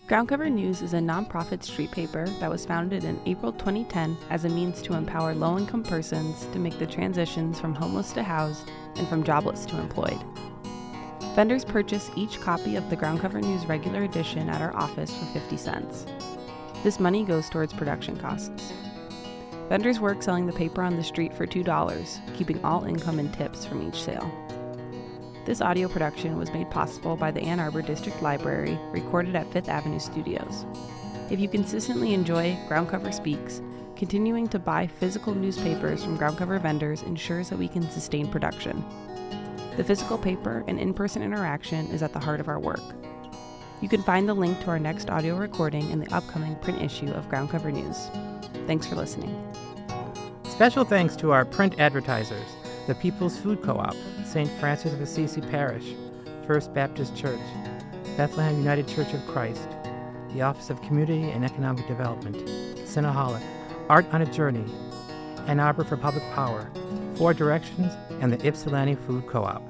Ground Cover News is a nonprofit street paper that was founded in April 2010 as a means to empower low-income persons to make the transitions from homeless to housed and from jobless to employed. Vendors purchase each copy of the Ground Cover News regular edition at our office for 50 cents. This money goes towards production costs. Vendors work selling the paper on the street for $2, keeping all income and tips from each sale. This audio production was made possible by the Ann Arbor District Library, recorded at Fifth Avenue Studios. If you consistently enjoy Ground Cover Speaks, continuing to buy physical newspapers from ground cover vendors ensures that we can sustain production. The physical paper and in-person interaction is at the heart of our work. You can find the link to our next audio recording in the upcoming print issue of Ground Cover News. Thanks for listening. Special thanks to our print advertisers, the People's Food Co-op, St. Francis of Assisi Parish, First Baptist Church, Bethlehem United Church of Christ, the Office of Community and Economic Development, Cinnaholic, Art on a Journey, Ann Arbor for Public Power, Four Directions, and the Ypsilanti Food Co-op.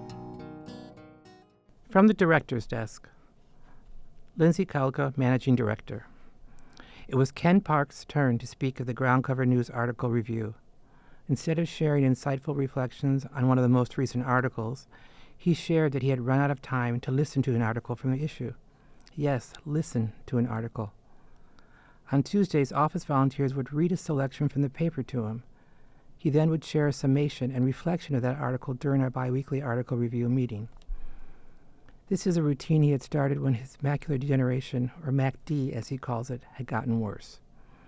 From the Director's Desk, Lindsay Kaulka, Managing Director. It was Ken Park's turn to speak of the Ground Cover News article review. Instead of sharing insightful reflections on one of the most recent articles, he shared that he had run out of time to listen to an article from the issue. Yes, listen to an article. On Tuesdays, office volunteers would read a selection from the paper to him. He then would share a summation and reflection of that article during our biweekly article review meeting. This is a routine he had started when his macular degeneration, or MACD as he calls it, had gotten worse.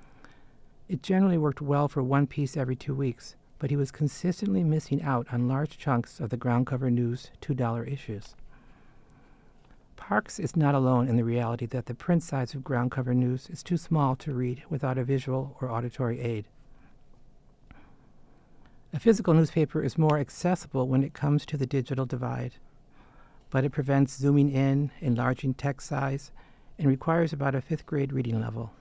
It generally worked well for one piece every 2 weeks, but he was consistently missing out on large chunks of the Ground Cover News $2 issues. Parks is not alone in the reality that the print size of Ground Cover News is too small to read without a visual or auditory aid. A physical newspaper is more accessible when it comes to the digital divide, but it prevents zooming in, enlarging text size, and requires about a 5th grade reading level.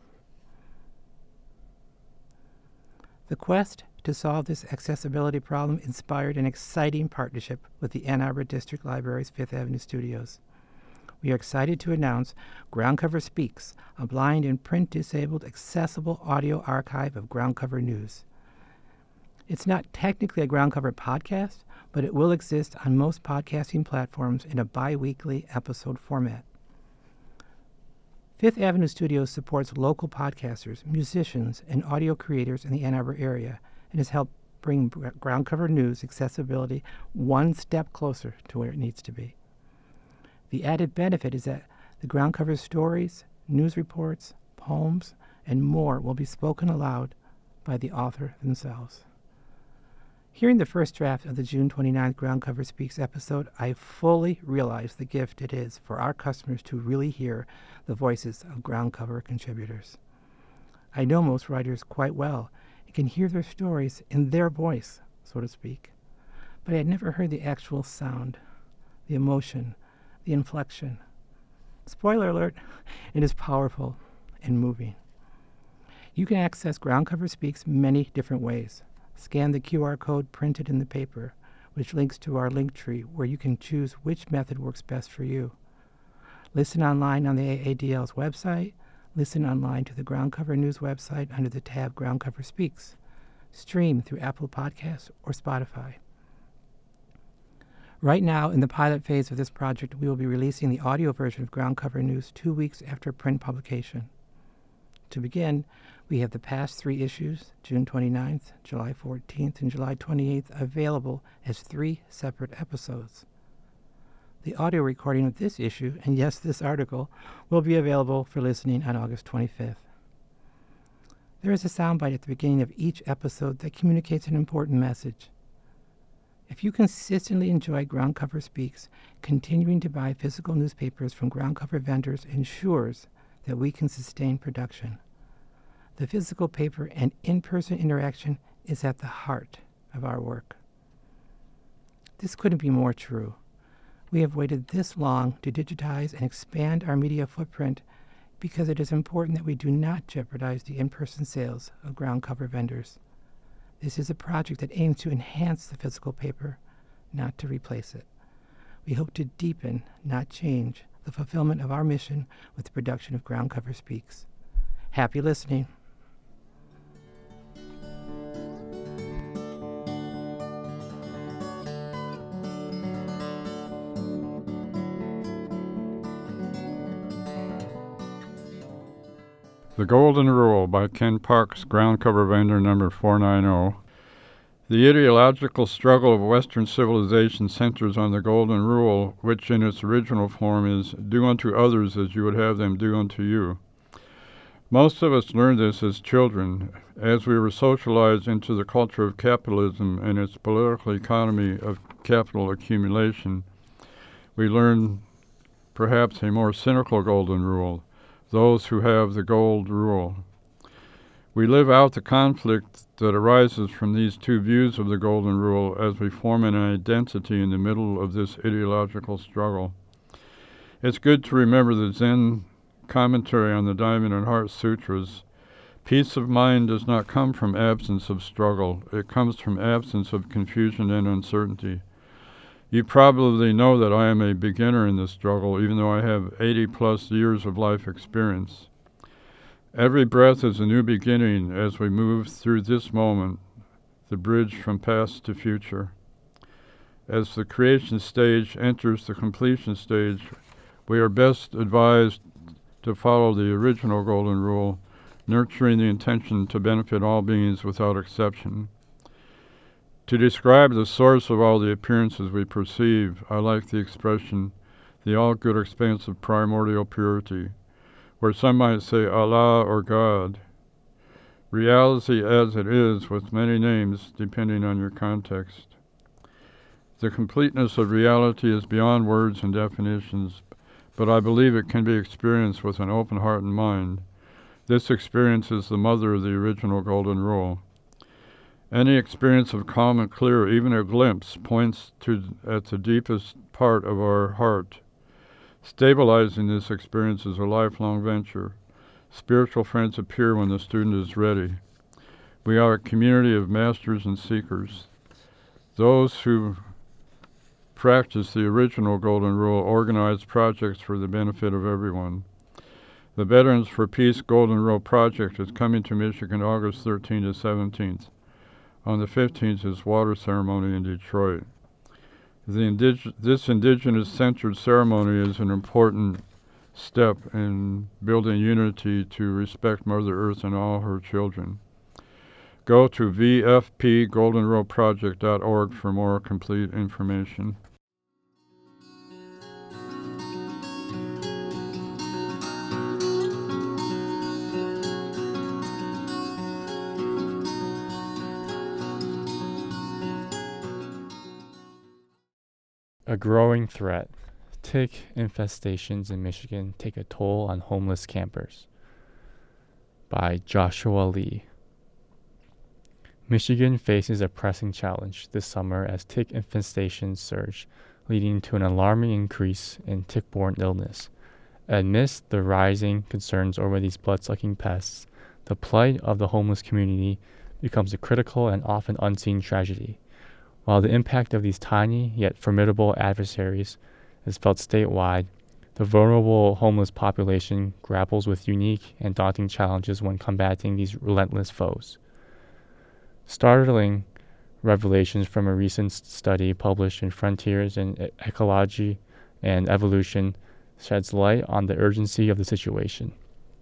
The quest to solve this accessibility problem inspired an exciting partnership with the Ann Arbor District Library's Fifth Avenue Studios. We are excited to announce Ground Cover Speaks, a blind and print-disabled accessible audio archive of Ground Cover News. It's not technically a ground cover podcast, but it will exist on most podcasting platforms in a bi-weekly episode format. Fifth Avenue Studios supports local podcasters, musicians, and audio creators in the Ann Arbor area and has helped bring Ground Cover News accessibility one step closer to where it needs to be. The added benefit is that the Ground Cover stories, news reports, poems, and more will be spoken aloud by the author themselves. Hearing the first draft of the June 29th Ground Cover Speaks episode, I fully realized the gift it is for our customers to really hear the voices of ground cover contributors. I know most writers quite well and can hear their stories in their voice, so to speak, but I had never heard the actual sound, the emotion, the inflection. Spoiler alert, it is powerful and moving. You can access Ground Cover Speaks many different ways. Scan the QR code printed in the paper, which links to our link tree where you can choose which method works best for you. Listen online on the AADL's website. Listen online to the Ground Cover News website under the tab Ground Cover Speaks. Stream through Apple Podcasts or Spotify. Right now, in the pilot phase of this project, we will be releasing the audio version of Ground Cover News 2 weeks after print publication. To begin, we have the past 3 issues, June 29th, July 14th, and July 28th, available as 3 separate episodes. The audio recording of this issue, and yes, this article, will be available for listening on August 25th. There is a soundbite at the beginning of each episode that communicates an important message. If you consistently enjoy Ground Cover Speaks, continuing to buy physical newspapers from ground cover vendors ensures that we can sustain production. The physical paper and in-person interaction is at the heart of our work. This couldn't be more true. We have waited this long to digitize and expand our media footprint because it is important that we do not jeopardize the in-person sales of ground cover vendors. This is a project that aims to enhance the physical paper, not to replace it. We hope to deepen, not change, the fulfillment of our mission with the production of Ground Cover Speaks. Happy listening. The Golden Rule by Ken Parks, ground cover vendor number 490. The ideological struggle of Western civilization centers on the Golden Rule, which in its original form is, do unto others as you would have them do unto you. Most of us learned this as children, as we were socialized into the culture of capitalism and its political economy of capital accumulation. We learned perhaps a more cynical Golden Rule, those who have the gold rule. We live out the conflict that arises from these two views of the Golden Rule as we form an identity in the middle of this ideological struggle. It's good to remember the Zen commentary on the Diamond and Heart Sutras. Peace of mind does not come from absence of struggle. It comes from absence of confusion and uncertainty. You probably know that I am a beginner in this struggle, even though I have 80-plus years of life experience. Every breath is a new beginning as we move through this moment, the bridge from past to future. As the creation stage enters the completion stage, we are best advised to follow the original Golden Rule, nurturing the intention to benefit all beings without exception. To describe the source of all the appearances we perceive, I like the expression, the all-good expanse of primordial purity, where some might say Allah or God. Reality as it is, with many names depending on your context. The completeness of reality is beyond words and definitions, but I believe it can be experienced with an open heart and mind. This experience is the mother of the original Golden Rule. Any experience of calm and clear, even a glimpse, points at the deepest part of our heart. Stabilizing this experience is a lifelong venture. Spiritual friends appear when the student is ready. We are a community of masters and seekers. Those who practice the original Golden Rule organize projects for the benefit of everyone. The Veterans for Peace Golden Rule Project is coming to Michigan August 13th to 17th. On the 15th is water ceremony in Detroit. This indigenous-centered ceremony is an important step in building unity to respect Mother Earth and all her children. Go to vfpgoldenruleproject.org for more complete information. A growing threat. Tick infestations in Michigan take a toll on homeless campers. By Joshua Lee. Michigan faces a pressing challenge this summer as tick infestations surge, leading to an alarming increase in tick-borne illness. Amidst the rising concerns over these blood-sucking pests, the plight of the homeless community becomes a critical and often unseen tragedy. While the impact of these tiny yet formidable adversaries is felt statewide, the vulnerable homeless population grapples with unique and daunting challenges when combating these relentless foes. Startling revelations from a recent study published in Frontiers in Ecology and Evolution sheds light on the urgency of the situation.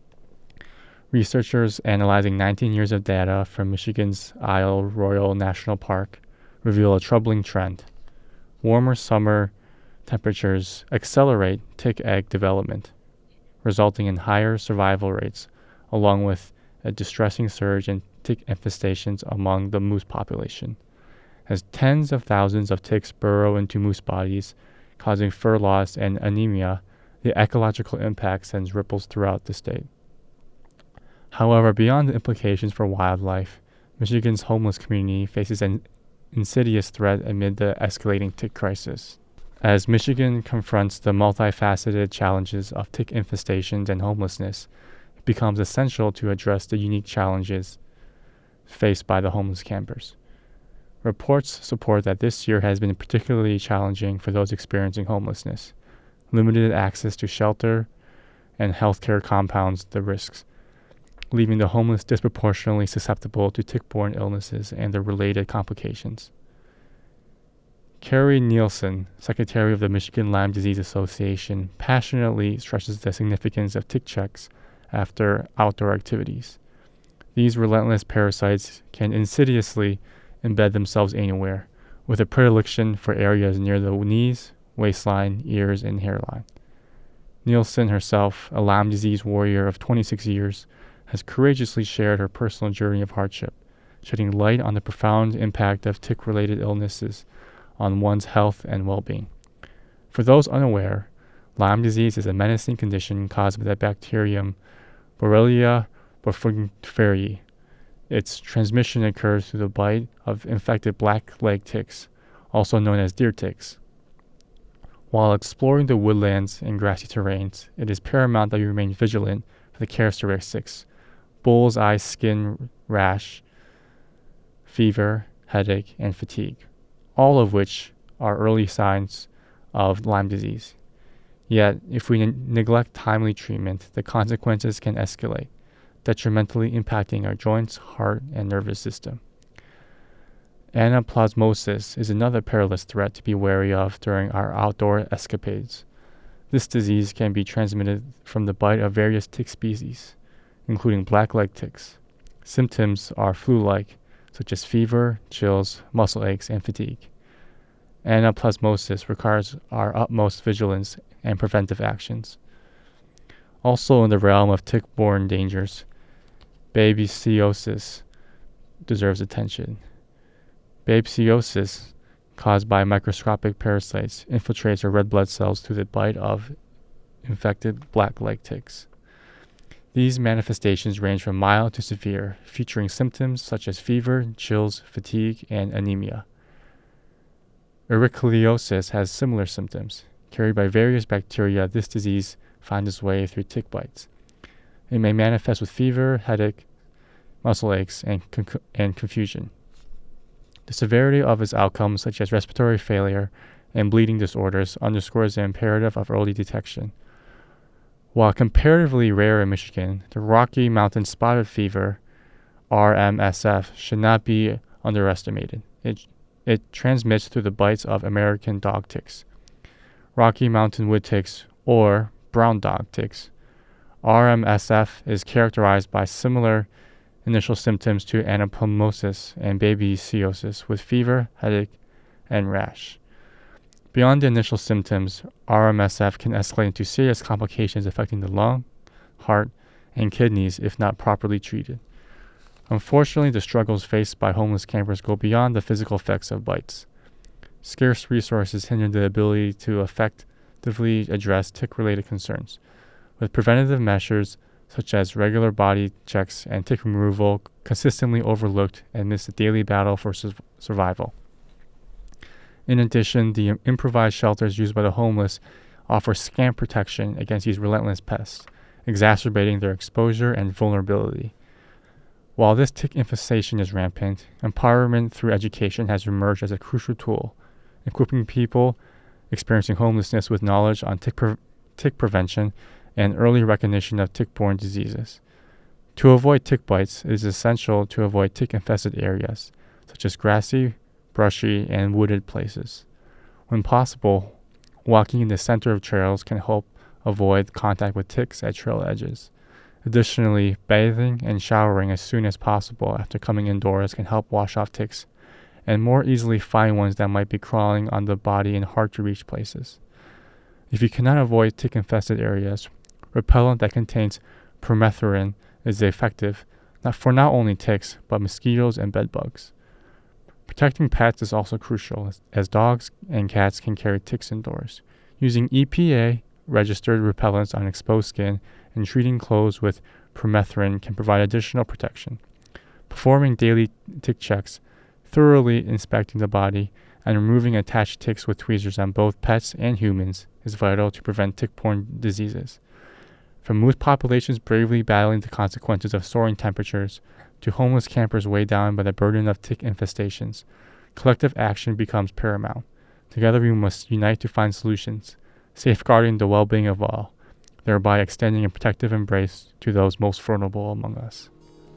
Researchers analyzing 19 years of data from Michigan's Isle Royale National Park reveal a troubling trend. Warmer summer temperatures accelerate tick egg development, resulting in higher survival rates, along with a distressing surge in tick infestations among the moose population. As tens of thousands of ticks burrow into moose bodies, causing fur loss and anemia, the ecological impact sends ripples throughout the state. However, beyond the implications for wildlife, Michigan's homeless community faces an insidious threat amid the escalating tick crisis. As Michigan confronts the multifaceted challenges of tick infestations and homelessness, it becomes essential to address the unique challenges faced by the homeless campers. Reports support that this year has been particularly challenging for those experiencing homelessness. limited access to shelter, and healthcare compounds the risks, leaving the homeless disproportionately susceptible to tick-borne illnesses and their related complications. Carrie Nielsen, secretary of the Michigan Lyme Disease Association, passionately stresses the significance of tick checks after outdoor activities. These relentless parasites can insidiously embed themselves anywhere, with a predilection for areas near the knees, waistline, ears, and hairline. Nielsen herself, a Lyme disease warrior of 26 years, has courageously shared her personal journey of hardship, shedding light on the profound impact of tick-related illnesses on one's health and well-being. For those unaware, Lyme disease is a menacing condition caused by the bacterium Borrelia burgdorferi. Its transmission occurs through the bite of infected black-leg ticks, also known as deer ticks. While exploring the woodlands and grassy terrains, it is paramount that you remain vigilant for the characteristics: bull's eye skin rash, fever, headache, and fatigue, all of which are early signs of Lyme disease. Yet, if we neglect timely treatment, the consequences can escalate, detrimentally impacting our joints, heart, and nervous system. Anaplasmosis is another perilous threat to be wary of during our outdoor escapades. This disease can be transmitted from the bite of various tick species, including black-leg ticks. Symptoms are flu-like, such as fever, chills, muscle aches, and fatigue. Anaplasmosis requires our utmost vigilance and preventive actions. Also in the realm of tick-borne dangers, babesiosis deserves attention. Babesiosis, caused by microscopic parasites, infiltrates our red blood cells through the bite of infected black-leg ticks. These manifestations range from mild to severe, featuring symptoms such as fever, chills, fatigue, and anemia. Ehrlichiosis has similar symptoms. Carried by various bacteria, this disease finds its way through tick bites. It may manifest with fever, headache, muscle aches, and confusion. The severity of its outcomes, such as respiratory failure and bleeding disorders, underscores the imperative of early detection. While comparatively rare in Michigan, the Rocky Mountain Spotted Fever, RMSF, should not be underestimated. It transmits through the bites of American dog ticks, Rocky Mountain wood ticks, or brown dog ticks. RMSF is characterized by similar initial symptoms to anaplasmosis and babesiosis, with fever, headache, and rash. Beyond the initial symptoms, RMSF can escalate into serious complications affecting the lung, heart, and kidneys if not properly treated. Unfortunately, the struggles faced by homeless campers go beyond the physical effects of bites. Scarce resources hinder the ability to effectively address tick-related concerns, with preventative measures such as regular body checks and tick removal consistently overlooked amidst the daily battle for survival. In addition, the improvised shelters used by the homeless offer scant protection against these relentless pests, exacerbating their exposure and vulnerability. While this tick infestation is rampant, empowerment through education has emerged as a crucial tool, equipping people experiencing homelessness with knowledge on tick prevention and early recognition of tick-borne diseases. To avoid tick bites, it is essential to avoid tick-infested areas, such as grassy, brushy, and wooded places. When possible, walking in the center of trails can help avoid contact with ticks at trail edges. Additionally, bathing and showering as soon as possible after coming indoors can help wash off ticks and more easily find ones that might be crawling on the body in hard-to-reach places. If you cannot avoid tick-infested areas, repellent that contains permethrin is effective for not only ticks, but mosquitoes and bedbugs. Protecting pets is also crucial, as dogs and cats can carry ticks indoors. Using EPA-registered repellents on exposed skin and treating clothes with permethrin can provide additional protection. Performing daily tick checks, thoroughly inspecting the body, and removing attached ticks with tweezers on both pets and humans is vital to prevent tick-borne diseases. From moose populations bravely battling the consequences of soaring temperatures to homeless campers weighed down by the burden of tick infestations, collective action becomes paramount. Together we must unite to find solutions, safeguarding the well-being of all, thereby extending a protective embrace to those most vulnerable among us.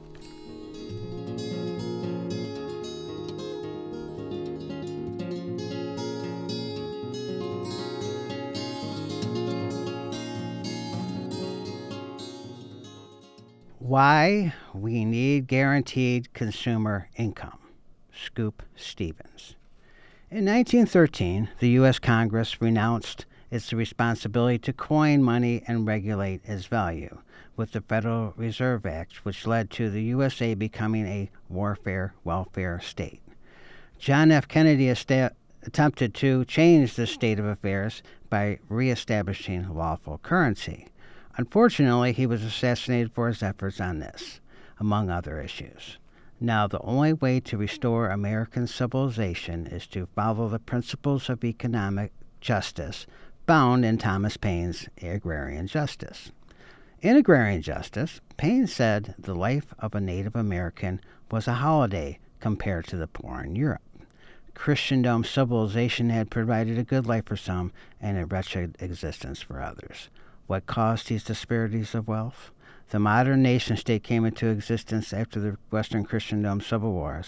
Why we need guaranteed consumer income. Scoop Stevens. In 1913, the U.S. Congress renounced its responsibility to coin money and regulate its value with the Federal Reserve Act, which led to the USA becoming a warfare welfare state. John F. Kennedy attempted to change this state of affairs by reestablishing lawful currency. Unfortunately, he was assassinated for his efforts on this, among other issues. Now, the only way to restore American civilization is to follow the principles of economic justice found in Thomas Paine's Agrarian Justice. In Agrarian Justice, Paine said the life of a Native American was a holiday compared to the poor in Europe. Christendom civilization had provided a good life for some and a wretched existence for others. What caused these disparities of wealth? The modern nation-state came into existence after the Western Christendom Civil War,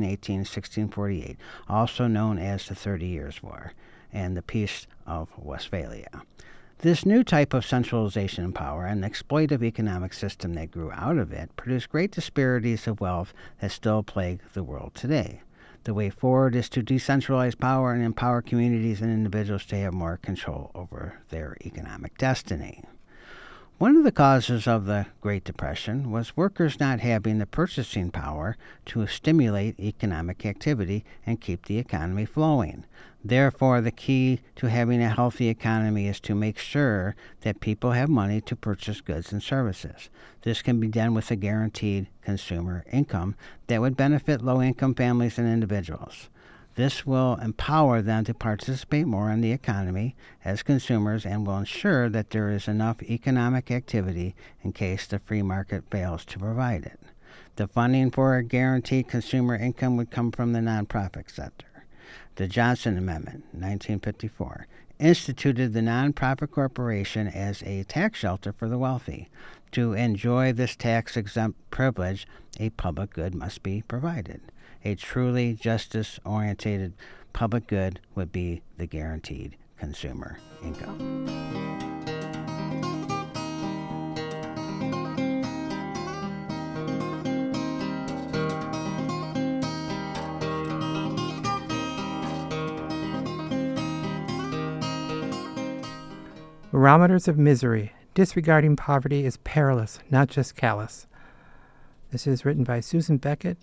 1618-1648, also known as the 30 Years' War, and the Peace of Westphalia. This new type of centralization and power and exploitative economic system that grew out of it produced great disparities of wealth that still plague the world today. The way forward is to decentralize power and empower communities and individuals to have more control over their economic destiny. One of the causes of the Great Depression was workers not having the purchasing power to stimulate economic activity and keep the economy flowing. Therefore, the key to having a healthy economy is to make sure that people have money to purchase goods and services. This can be done with a guaranteed consumer income that would benefit low-income families and individuals. This will empower them to participate more in the economy as consumers and will ensure that there is enough economic activity in case the free market fails to provide it. The funding for a guaranteed consumer income would come from the nonprofit sector. The Johnson Amendment, 1954, instituted the nonprofit corporation as a tax shelter for the wealthy. To enjoy this tax-exempt privilege, a public good must be provided. A truly justice-oriented public good would be the guaranteed consumer income. Barometers of Misery. Disregarding poverty is perilous, not just callous. This is written by Susan Beckett.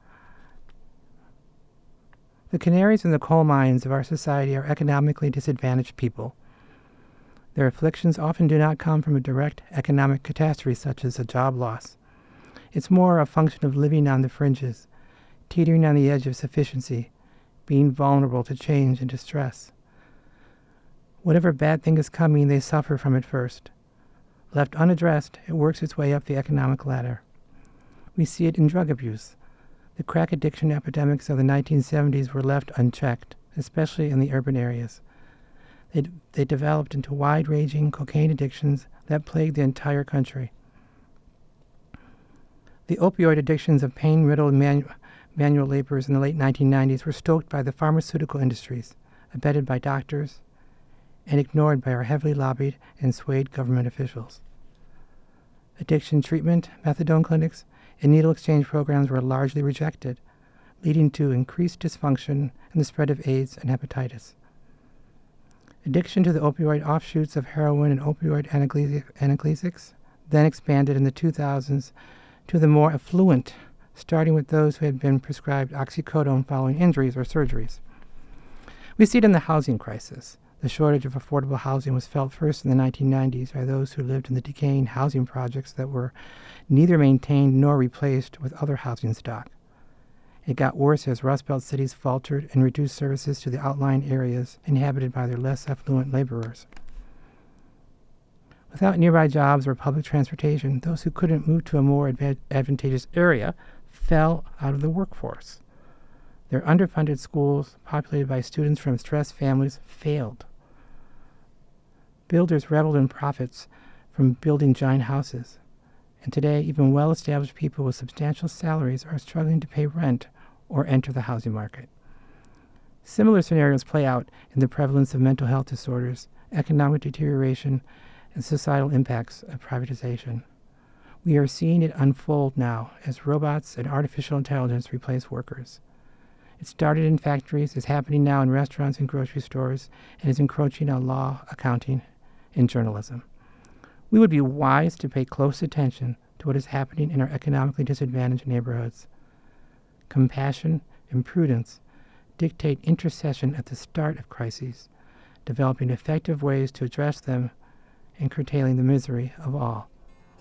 The canaries in the coal mines of our society are economically disadvantaged people. Their afflictions often do not come from a direct economic catastrophe such as a job loss. It's more a function of living on the fringes, teetering on the edge of sufficiency, being vulnerable to change and distress. Whatever bad thing is coming, they suffer from it first. Left unaddressed, it works its way up the economic ladder. We see it in drug abuse. The crack addiction epidemics of the 1970s were left unchecked, especially in the urban areas. They developed into wide-ranging cocaine addictions that plagued the entire country. The opioid addictions of pain-riddled manual laborers in the late 1990s were stoked by the pharmaceutical industries, abetted by doctors, and ignored by our heavily lobbied and swayed government officials. Addiction treatment, methadone clinics, and needle exchange programs were largely rejected, leading to increased dysfunction and the spread of AIDS and hepatitis. Addiction to the opioid offshoots of heroin and opioid analgesics then expanded in the 2000s to the more affluent, starting with those who had been prescribed oxycodone following injuries or surgeries. We see it in the housing crisis. The shortage of affordable housing was felt first in the 1990s by those who lived in the decaying housing projects that were neither maintained nor replaced with other housing stock. It got worse as Rust Belt cities faltered and reduced services to the outlying areas inhabited by their less affluent laborers. Without nearby jobs or public transportation, those who couldn't move to a more advantageous area fell out of the workforce. Their underfunded schools, populated by students from stressed families, failed. Builders reveled in profits from building giant houses. And today, even well-established people with substantial salaries are struggling to pay rent or enter the housing market. Similar scenarios play out in the prevalence of mental health disorders, economic deterioration, and societal impacts of privatization. We are seeing it unfold now as robots and artificial intelligence replace workers. It started in factories, is happening now in restaurants and grocery stores, and is encroaching on law, accounting, and journalism. We would be wise to pay close attention to what is happening in our economically disadvantaged neighborhoods. Compassion and prudence dictate intercession at the start of crises, developing effective ways to address them and curtailing the misery of all.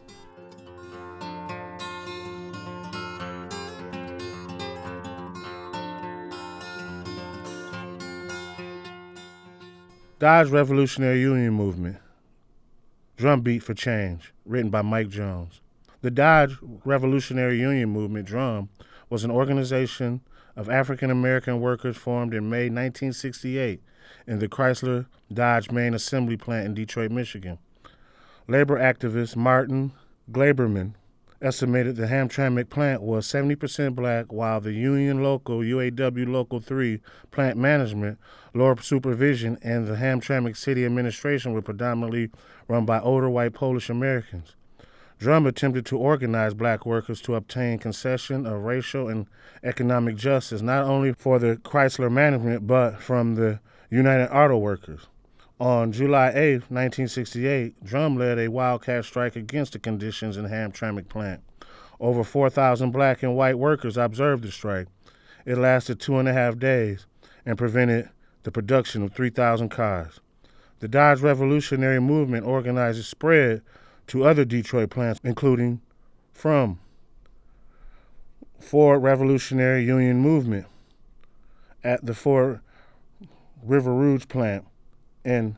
Dodge Revolutionary Union Movement, Drumbeat for Change, written by Mike Jones. The Dodge Revolutionary Union Movement, DRUM, was an organization of African American workers formed in May 1968 in the Chrysler Dodge main assembly plant in Detroit, Michigan. Labor activist Martin Glaberman estimated the Hamtramck plant was 70% black, while the union local UAW Local 3 plant management, lower supervision, and the Hamtramck city administration were predominantly run by older white Polish Americans. Drum attempted to organize black workers to obtain concession of racial and economic justice, not only for the Chrysler management, but from the United Auto Workers. On July 8, 1968, Drum led a wildcat strike against the conditions in Hamtramck plant. Over 4,000 black and white workers observed the strike. It lasted 2.5 days and prevented the production of 3,000 cars. The Dodge Revolutionary Movement organized a spread to other Detroit plants, including from Ford Revolutionary Union Movement at the Ford River Rouge plant, and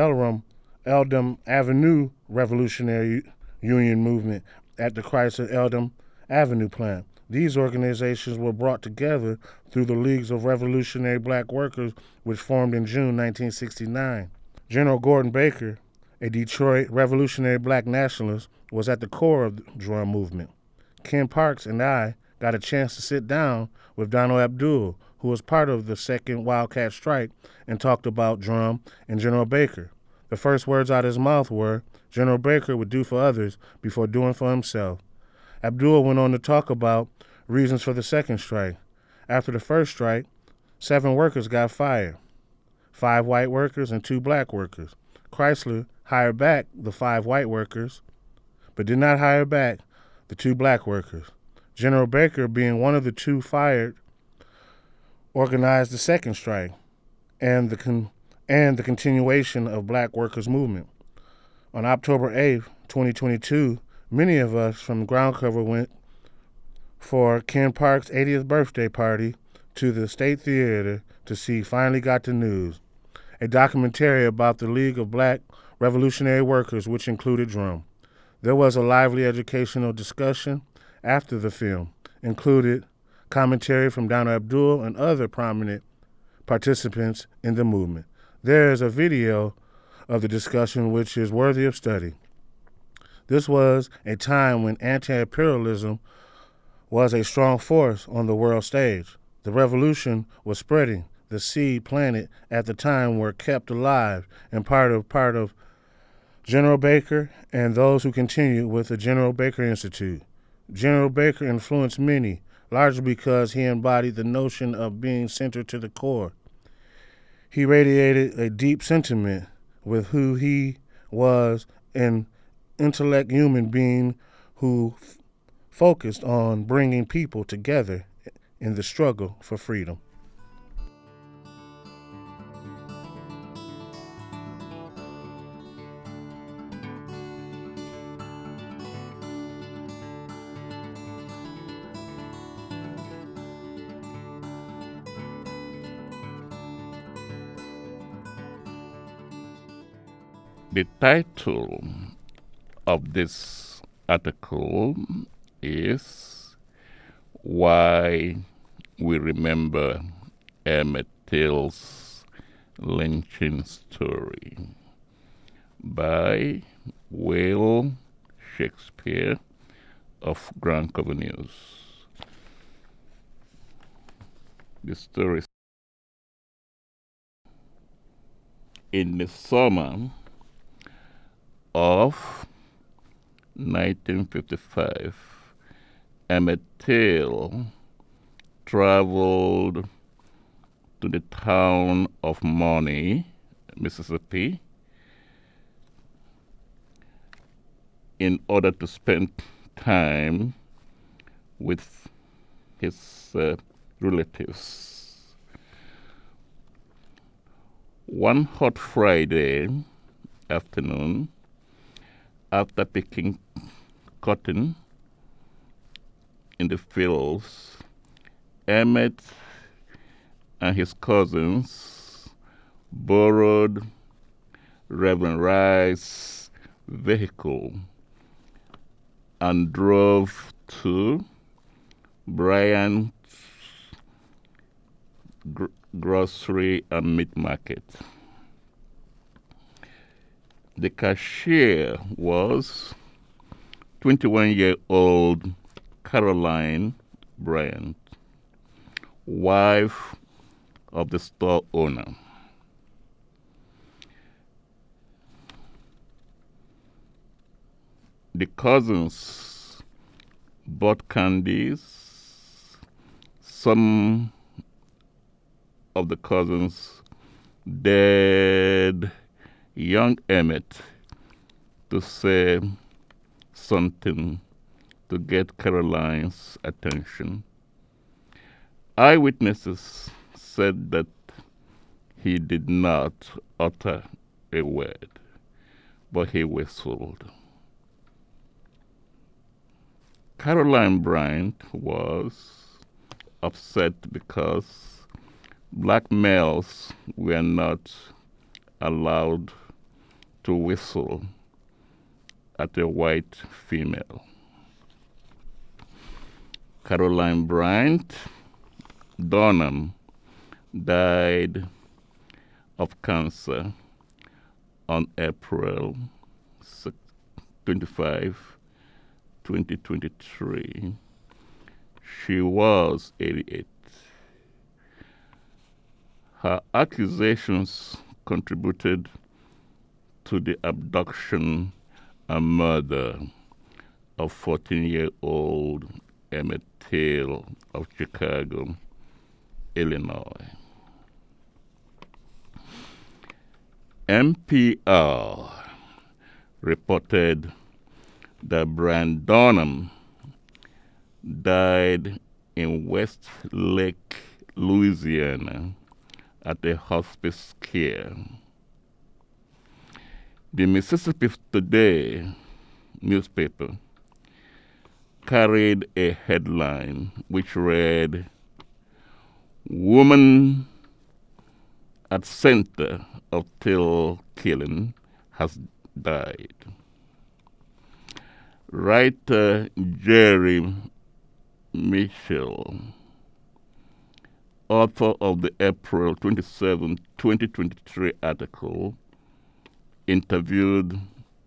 Eldam Avenue Revolutionary Union Movement at the Chrysler Eldam Avenue plant. These organizations were brought together through the Leagues of Revolutionary Black Workers, which formed in June 1969. General Gordon Baker, a Detroit revolutionary black nationalist, was at the core of the DRUM movement. Ken Parks and I got a chance to sit down with Donald Abdul, who was part of the second Wildcat strike, and talked about DRUM and General Baker. The first words out of his mouth were, General Baker would do for others before doing for himself. Abdul went on to talk about reasons for the second strike. After the first strike, 7 workers got fired, 5 white workers and 2 black workers. Chrysler hired back the 5 white workers, but did not hire back the 2 black workers. General Baker, being one of the 2 fired, organized the second strike and the continuation of black workers' movement. On October 8, 2022, many of us from Ground Cover went for Ken Parks' 80th birthday party to the State Theater to see Finally Got the News, a documentary about the League of Black Revolutionary Workers, which included DRUM. There was a lively educational discussion after the film, included commentary from Donald Abdul and other prominent participants in the movement. There is a video of the discussion which is worthy of study. This was a time when anti-imperialism was a strong force on the world stage. The revolution was spreading. The seed planted at the time were kept alive and part of General Baker and those who continued with the General Baker Institute. General Baker influenced many, largely because he embodied the notion of being centered to the core. He radiated a deep sentiment with who he was, an intellect human being who focused on bringing people together in the struggle for freedom. The title of this article is Why We Remember Emmett Till's Lynching Story by Will Shakespeare of Ground Cover News. The story: in the summer of 1955, Emmett Till traveled to the town of Money, Mississippi, in order to spend time with his relatives. One hot Friday afternoon, after picking cotton in the fields, Emmett and his cousins borrowed Reverend Rice's vehicle and drove to Bryant's grocery and meat market. The cashier was 21-year-old Caroline Bryant, wife of the store owner. The cousins bought candies. Some of the cousins dared young Emmett to say something to get Caroline's attention. Eyewitnesses said that he did not utter a word, but he whistled. Caroline Bryant was upset because black males were not allowed to whistle at a white female. Caroline Bryant Donham died of cancer on April 25, 2023. She was 88. Her accusations contributed to the abduction and murder of 14-year-old Emmett Till of Chicago, Illinois. NPR reported that Brian Donham died in Westlake, Louisiana, at a hospice care. The Mississippi Today newspaper carried a headline which read, "Woman at center of Till killing has died." Writer Jerry Mitchell, author of the April 27, 2023 article, interviewed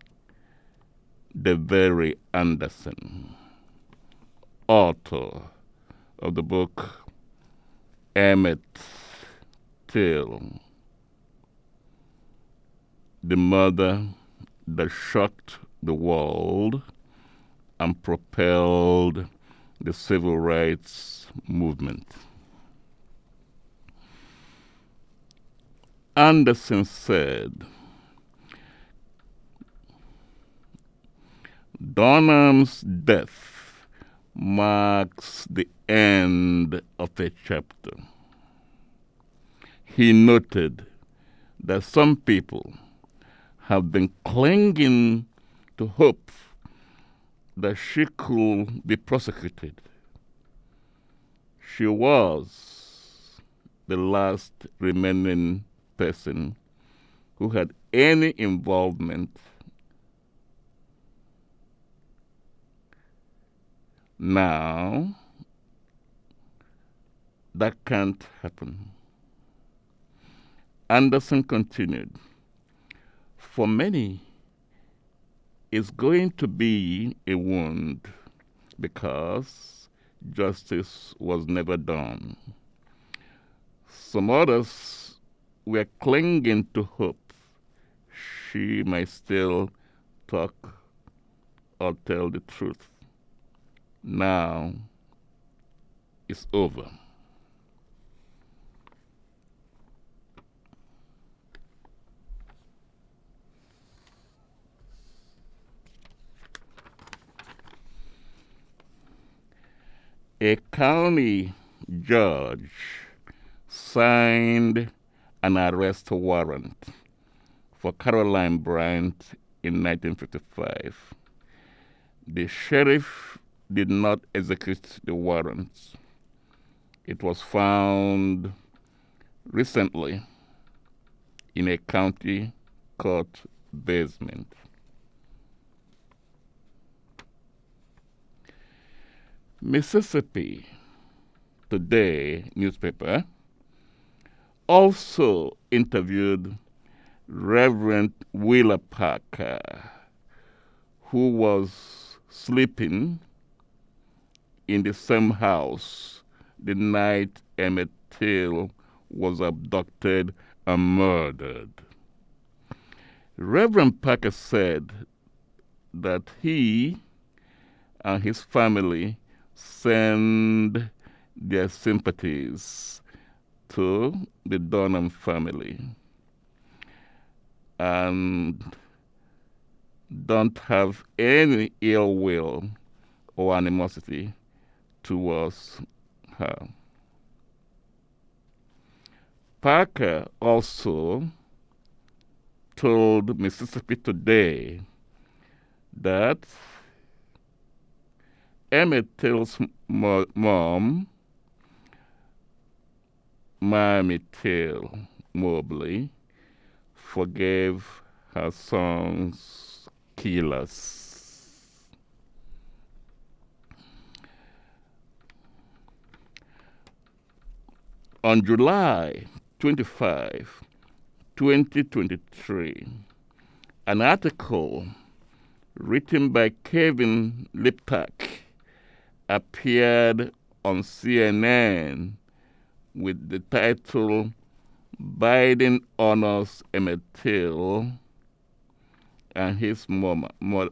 DeVary Anderson, author of the book Emmett Till, The Murder That Shocked the World and Propelled the Civil Rights Movement. Anderson said, Donham's death marks the end of a chapter. He noted that some people have been clinging to hope that she could be prosecuted. She was the last remaining person who had any involvement. Now, that can't happen. Anderson continued, for many is going to be a wound because justice was never done. Some others were clinging to hope she might still talk or tell the truth. Now it's over. A county judge signed an arrest warrant for Caroline Bryant in 1955. The sheriff did not execute the warrant. It was found recently in a county court basement. Mississippi Today newspaper also interviewed Reverend Wheeler Parker, who was sleeping in the same house the night Emmett Till was abducted and murdered. Reverend Parker said that he and his family send their sympathies to the Dunham family and don't have any ill will or animosity towards her. Parker also told Mississippi Today that Emmett Till's mom, Mamie Till Mobley, forgave her son's killers. On July 25, 2023, an article written by Kevin Liptak appeared on CNN with the title Biden Honors Emmett Till and his mom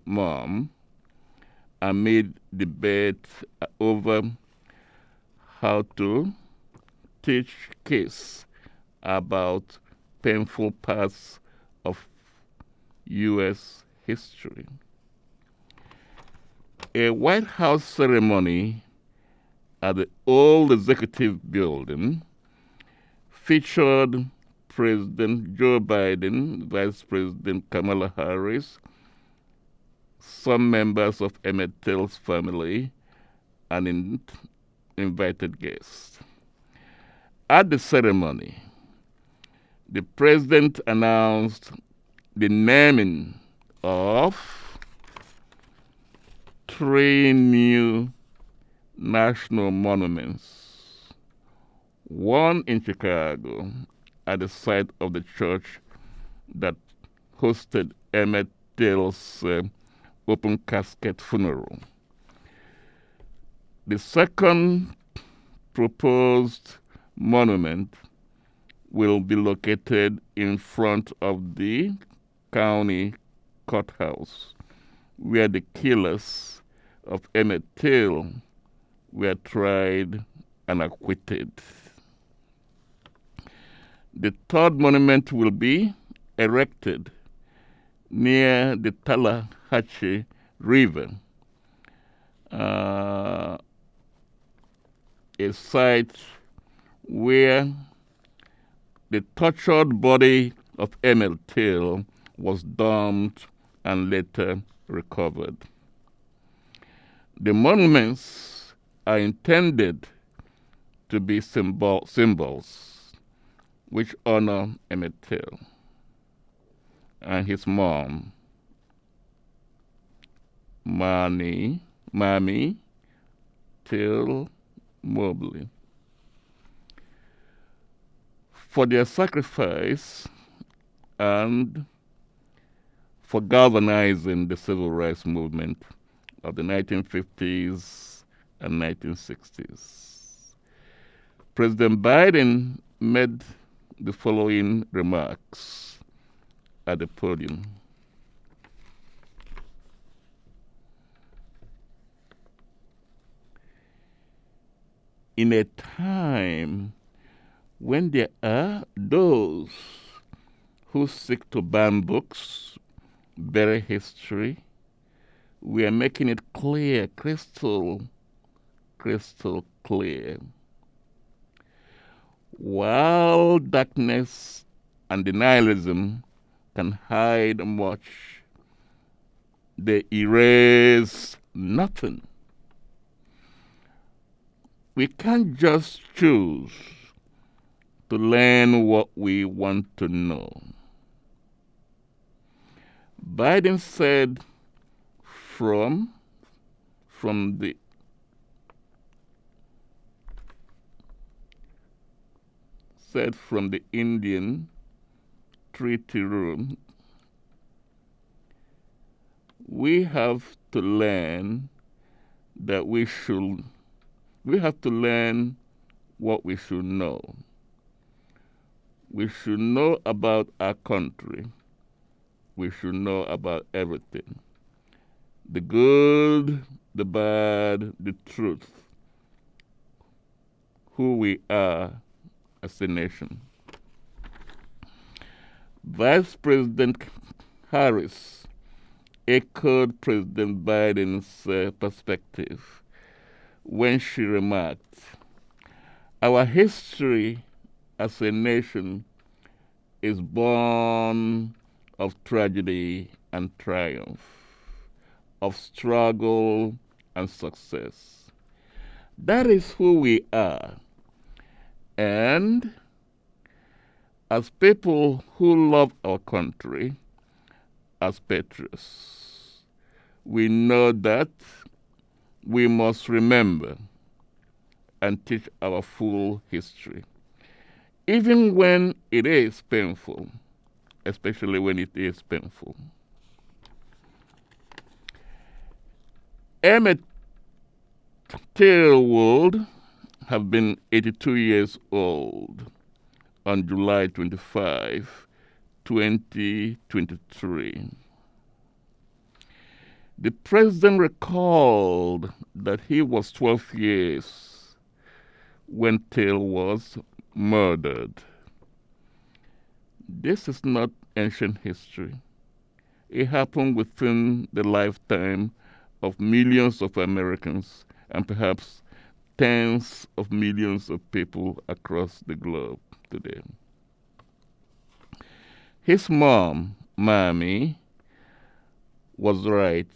amid debate over how to teach kids about painful parts of U.S. history. A White House ceremony at the old executive building featured President Joe Biden, Vice President Kamala Harris, some members of Emmett Till's family, and invited guests. At the ceremony, the president announced the naming of 3 new national monuments, one in Chicago at the site of the church that hosted Emmett Till's open casket funeral. The second proposed monument will be located in front of the county courthouse, where the killers of Emmett Till were tried and acquitted. The third monument will be erected near the Tallahatchie River, a site where the tortured body of Emmett Till was dumped and later recovered. The monuments are intended to be symbols which honor Emmett Till and his mom, Mamie Till Mobley, for their sacrifice and for galvanizing the civil rights movement of the 1950s and 1960s. President Biden made the following remarks at the podium. In a time when there are those who seek to ban books, bury history, we are making it clear, crystal clear. While darkness and denialism can hide much, they erase nothing. We can't just choose to learn what we want to know. Biden said from the Indian treaty room, we have to learn what we should know. We should know about our country. We should know about everything. The good, the bad, the truth. Who we are as a nation. Vice President Harris echoed President Biden's perspective when she remarked, "Our history as a nation is born of tragedy and triumph, of struggle and success. That is who we are. And as people who love our country, as patriots, we know that we must remember and teach our full history, even when it is painful, especially when it is painful." Emmett Till would have been 82 years old on July 25, 2023. The president recalled that he was 12 years when Till was murdered. This is not ancient history. It happened within the lifetime of millions of Americans and perhaps tens of millions of people across the globe today. His mom, Mamie, was right.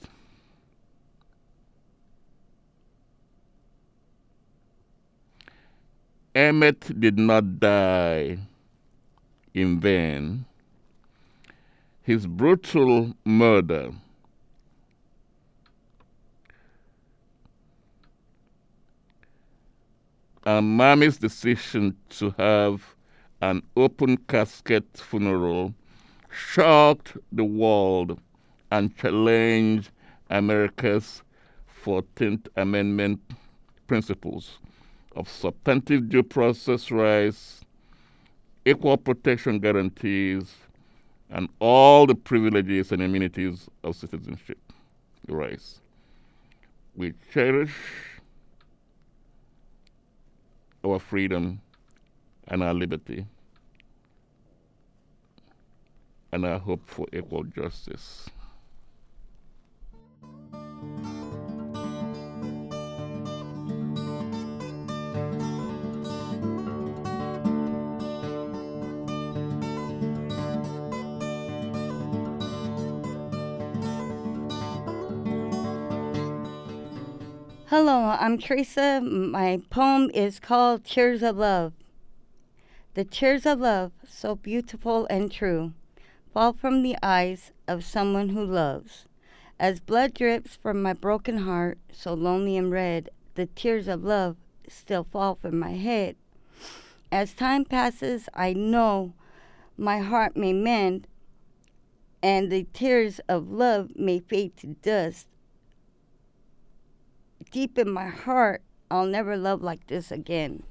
Emmett did not die in vain. His brutal murder and Mammy's decision to have an open casket funeral shocked the world and challenged America's 14th Amendment principles of substantive due process rights, equal protection guarantees, and all the privileges and amenities of citizenship rights. We cherish our freedom and our liberty and our hope for equal justice. Hello, I'm Teresa. My poem is called Tears of Love. The tears of love, so beautiful and true, fall from the eyes of someone who loves. As blood drips from my broken heart, so lonely and red, the tears of love still fall from my head. As time passes, I know my heart may mend, and the tears of love may fade to dust. Deep in my heart, I'll never love like this again.